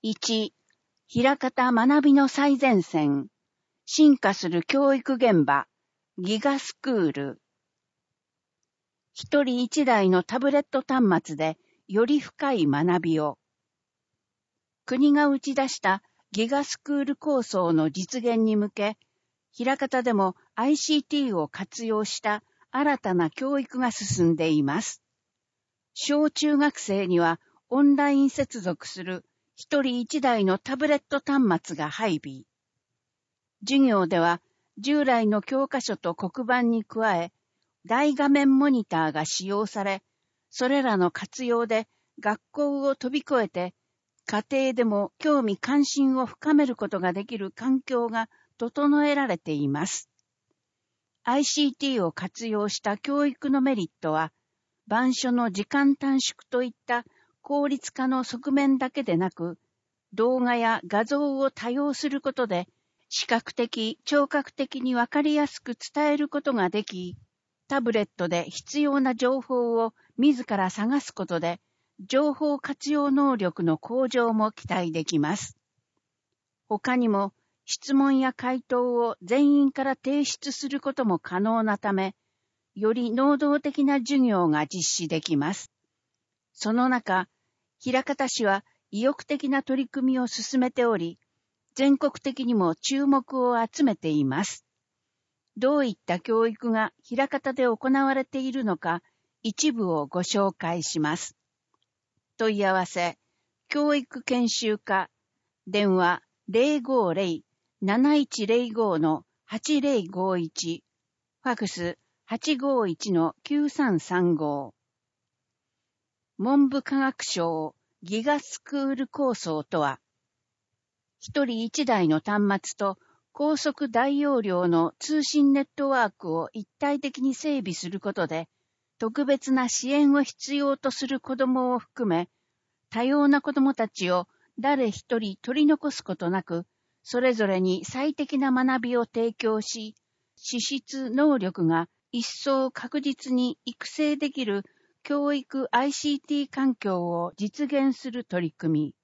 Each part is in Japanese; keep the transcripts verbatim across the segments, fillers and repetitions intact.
いち、枚方学びの最前線、進化する教育現場、ギガスクール。一人一台のタブレット端末でより深い学びを。国が打ち出したギガスクール構想の実現に向け、枚方でも アイシーティー を活用した新たな教育が進んでいます。小中学生にはオンライン接続する一人一台のタブレット端末が配備。授業では従来の教科書と黒板に加え、大画面モニターが使用され、それらの活用で学校を飛び越えて、家庭でも興味関心を深めることができる環境が整えられています。アイシーティー を活用した教育のメリットは、板書の時間短縮といった効率化の側面だけでなく、動画や画像を多用することで、視覚的、聴覚的にわかりやすく伝えることができ、タブレットで必要な情報を自ら探すことで、情報活用能力の向上も期待できます。他にも、質問や回答を全員から提出することも可能なため、より能動的な授業が実施できます。その中、枚方市は意欲的な取り組みを進めており、全国的にも注目を集めています。どういった教育が枚方で行われているのか、一部をご紹介します。問い合わせ、教育研修課、電話 ゼロごゼロ なないちゼロご のはちゼロごいち、ファクス はちごいち のきゅうさんさんご。文部科学省ギガスクール構想とは、一人一台の端末と高速大容量の通信ネットワークを一体的に整備することで、特別な支援を必要とする子どもを含め、多様な子どもたちを誰一人取り残すことなく、それぞれに最適な学びを提供し、資質能力が一層確実に育成できる教育 アイシーティー 環境を実現する取り組み。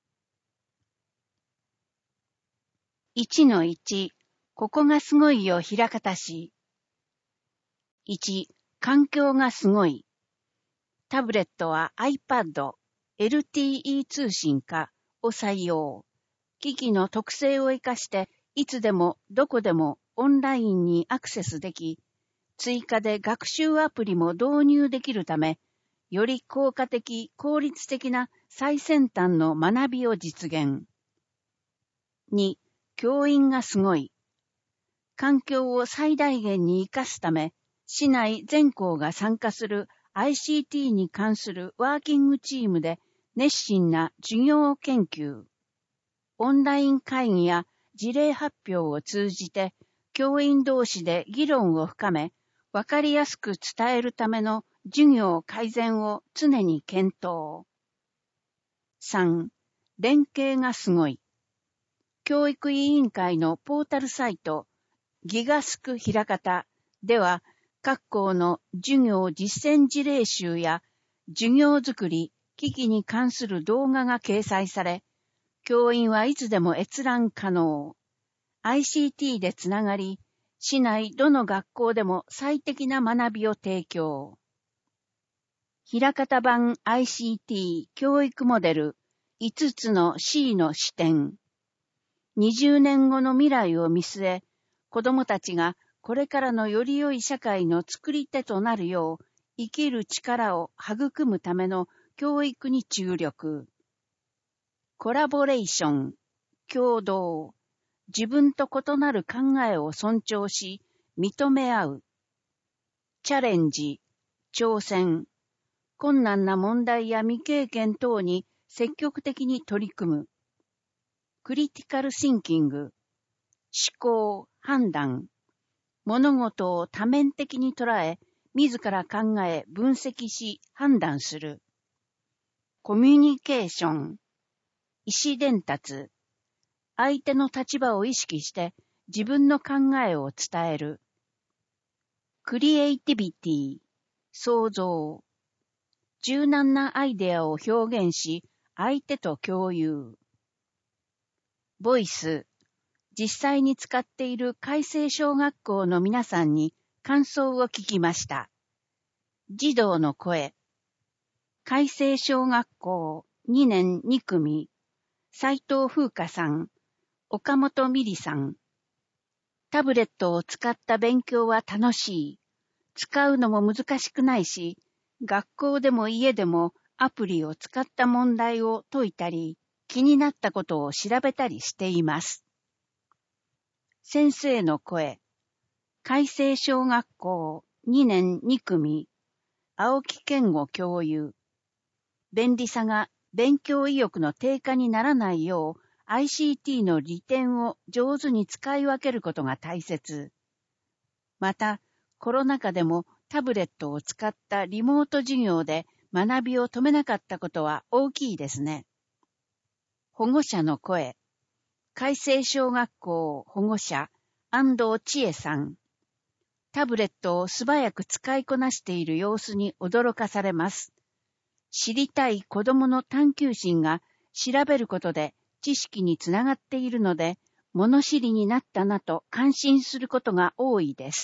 いちのいち、ここがすごいよ枚方市。いち、環境がすごい。タブレットは iPad、エルティーイー 通信化を採用。機器の特性を生かして、いつでもどこでもオンラインにアクセスでき、追加で学習アプリも導入できるため、より効果的、効率的な最先端の学びを実現。に、教員がすごい。環境を最大限に生かすため、市内全校が参加する アイシーティー に関するワーキングチームで熱心な授業研究。オンライン会議や事例発表を通じて、教員同士で議論を深め、わかりやすく伝えるための授業改善を常に検討。さん、連携がすごい。教育委員会のポータルサイト、ギガスク枚方では、各校の授業実践事例集や授業づくり、機器に関する動画が掲載され、教員はいつでも閲覧可能。アイシーティー でつながり、市内どの学校でも最適な学びを提供。枚方版 アイシーティー 教育モデルいつつの シー の視点。にじゅうねんごの未来を見据え、子どもたちがこれからのより良い社会の作り手となるよう、生きる力を育むための教育に注力。コラボレーション、共同。自分と異なる考えを尊重し、認め合う。チャレンジ、挑戦。困難な問題や未経験等に積極的に取り組む。クリティカルシンキング。思考、判断。物事を多面的に捉え、自ら考え、分析し、判断する。コミュニケーション。意思伝達。相手の立場を意識して自分の考えを伝える。クリエイティビティ。創造。柔軟なアイデアを表現し、相手と共有。 ボイス、実際に使っている開成小学校の皆さんに感想を聞きました。児童の声。開成小学校にねんに組、斉藤風花さん、岡本美里さん。タブレットを使った勉強は楽しい。使うのも難しくないし、学校でも家でもアプリを使った問題を解いたり、気になったことを調べたりしています。先生の声。開成小学校にねんに組、青木健吾教諭。便利さが勉強意欲の低下にならないよう、アイシーティー の利点を上手に使い分けることが大切。また、コロナ禍でもタブレットを使ったリモート授業で学びを止めなかったことは大きいですね。保護者の声。開成小学校保護者、安藤千恵さん。タブレットを素早く使いこなしている様子に驚かされます。知りたい子供の探求心が調べることで知識につながっているので、物知りになったなと感心することが多いです。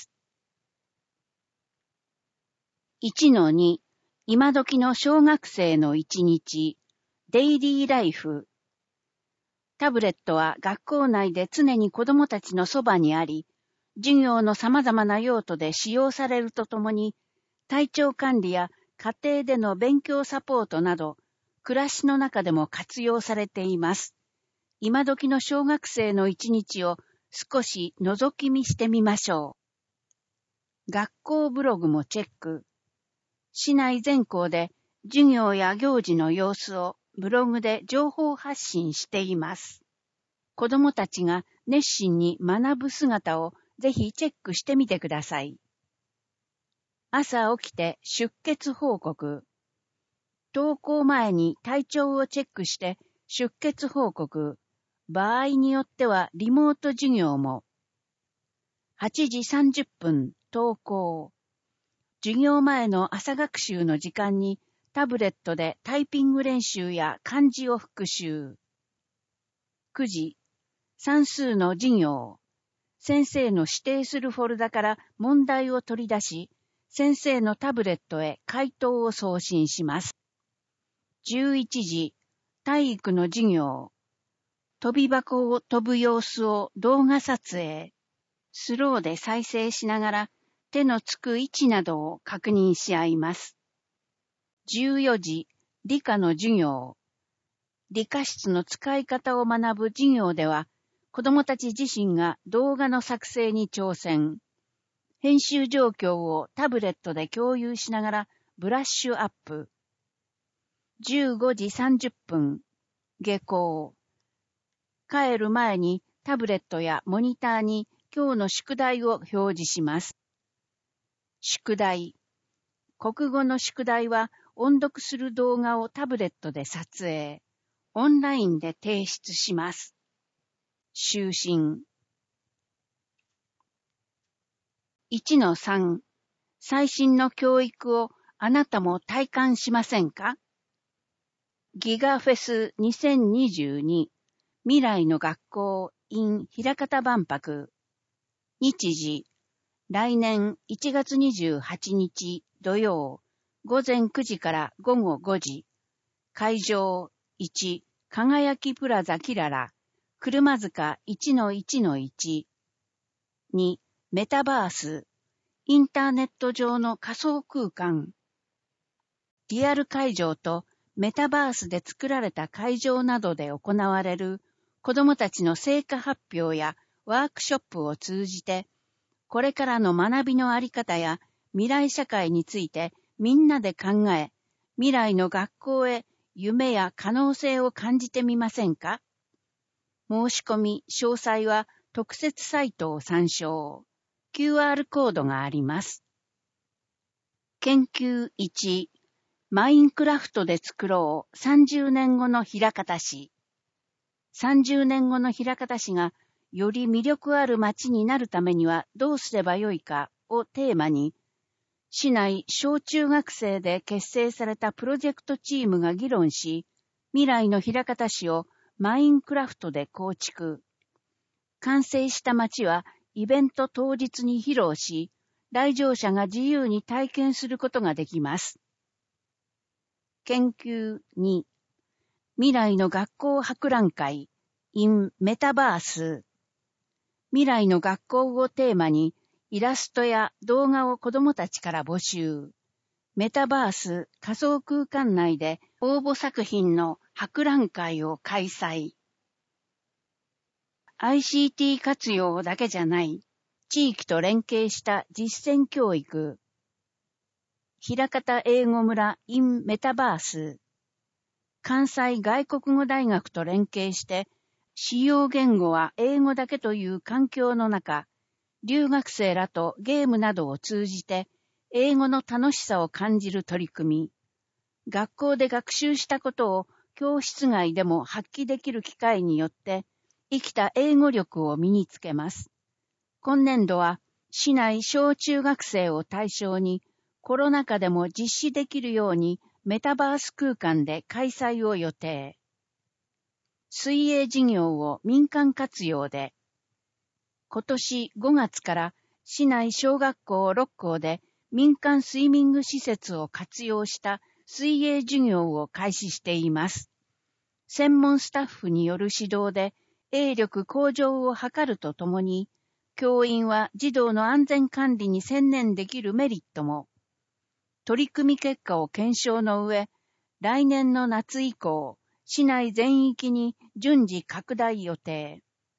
いちのに、今時の小学生の一日、デイリーライフ。タブレットは学校内で常に子供たちのそばにあり、授業の様々な用途で使用されるとともに、体調管理や家庭での勉強サポートなど、暮らしの中でも活用されています。今時の小学生の一日を少し覗き見してみましょう。学校ブログもチェック。市内全校で授業や行事の様子をブログで情報発信しています。子どもたちが熱心に学ぶ姿をぜひチェックしてみてください。朝起きて出欠報告。登校前に体調をチェックして出欠報告。場合によってはリモート授業も。はちじさんじゅっぷん登校。授業前の朝学習の時間にタブレットでタイピング練習や漢字を復習。くじ、算数の授業。先生の指定するフォルダから問題を取り出し、先生のタブレットへ回答を送信します。じゅういちじ、体育の授業。飛び箱を飛ぶ様子を動画撮影。スローで再生しながら手のつく位置などを確認し合います。じゅうよじ、理科の授業。理科室の使い方を学ぶ授業では、子どもたち自身が動画の作成に挑戦。編集状況をタブレットで共有しながらブラッシュアップ。じゅうごじさんじゅっぷん、下校。帰る前にタブレットやモニターに今日の宿題を表示します。宿題。国語の宿題は音読する動画をタブレットで撮影。オンラインで提出します。就寝。いちのさん、最新の教育をあなたも体感しませんか？ギガフェスにせんにじゅうに未来の学校 in 枚方万博。日時、来年いちがつにじゅうはちにち土曜、午前くじから午後ごじ。会場いち、輝きプラザキララ、車塚 いちのいちのいち。に、メタバース、インターネット上の仮想空間。リアル会場とメタバースで作られた会場などで行われる子どもたちの成果発表やワークショップを通じて、これからの学びのあり方や未来社会についてみんなで考え、未来の学校へ夢や可能性を感じてみませんか？申し込み、詳細は特設サイトを参照。キューアール コードがあります。研究いち、マインクラフトで作ろうさんじゅうねんごの枚方市。さんじゅうねんごの枚方市がより魅力ある街になるためにはどうすればよいかをテーマに、市内小中学生で結成されたプロジェクトチームが議論し、未来の枚方市をマインクラフトで構築。完成した街はイベント当日に披露し、来場者が自由に体験することができます。研究に、未来の学校博覧会 in メタバース。未来の学校をテーマにイラストや動画を子どもたちから募集。メタバース仮想空間内で応募作品の博覧会を開催。アイシーティー 活用だけじゃない、地域と連携した実践教育。枚方英語村 in メタバース。関西外国語大学と連携して、使用言語は英語だけという環境の中、留学生らとゲームなどを通じて、英語の楽しさを感じる取り組み。学校で学習したことを教室外でも発揮できる機会によって、生きた英語力を身につけます。今年度は、市内小中学生を対象に、コロナ禍でも実施できるようにメタバース空間で開催を予定。水泳事業を民間活用で、今年ごがつから市内小学校ろっ校で民間スイミング施設を活用した水泳授業を開始しています。専門スタッフによる指導で泳力向上を図るとともに、教員は児童の安全管理に専念できるメリットも、取り組み結果を検証の上、来年の夏以降、市内全域に順次拡大予定。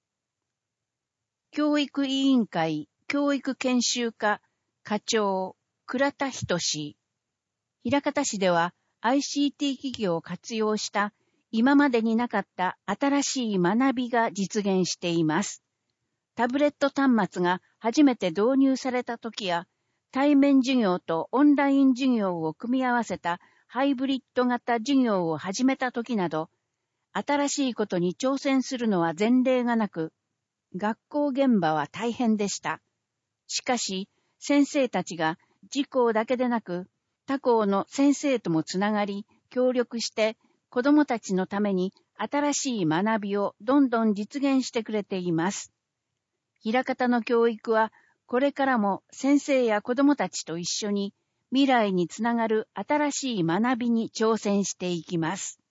教育委員会教育研修課課長倉田仁氏。枚方市では アイシーティー 機器を活用した今までになかった新しい学びが実現しています。タブレット端末が初めて導入された時や、対面授業とオンライン授業を組み合わせたハイブリッド型授業を始めた時など、新しいことに挑戦するのは前例がなく、学校現場は大変でした。しかし、先生たちが自校だけでなく、他校の先生ともつながり、協力して、子どもたちのために新しい学びをどんどん実現してくれています。枚方の教育は、これからも先生や子どもたちと一緒に未来につながる新しい学びに挑戦していきます。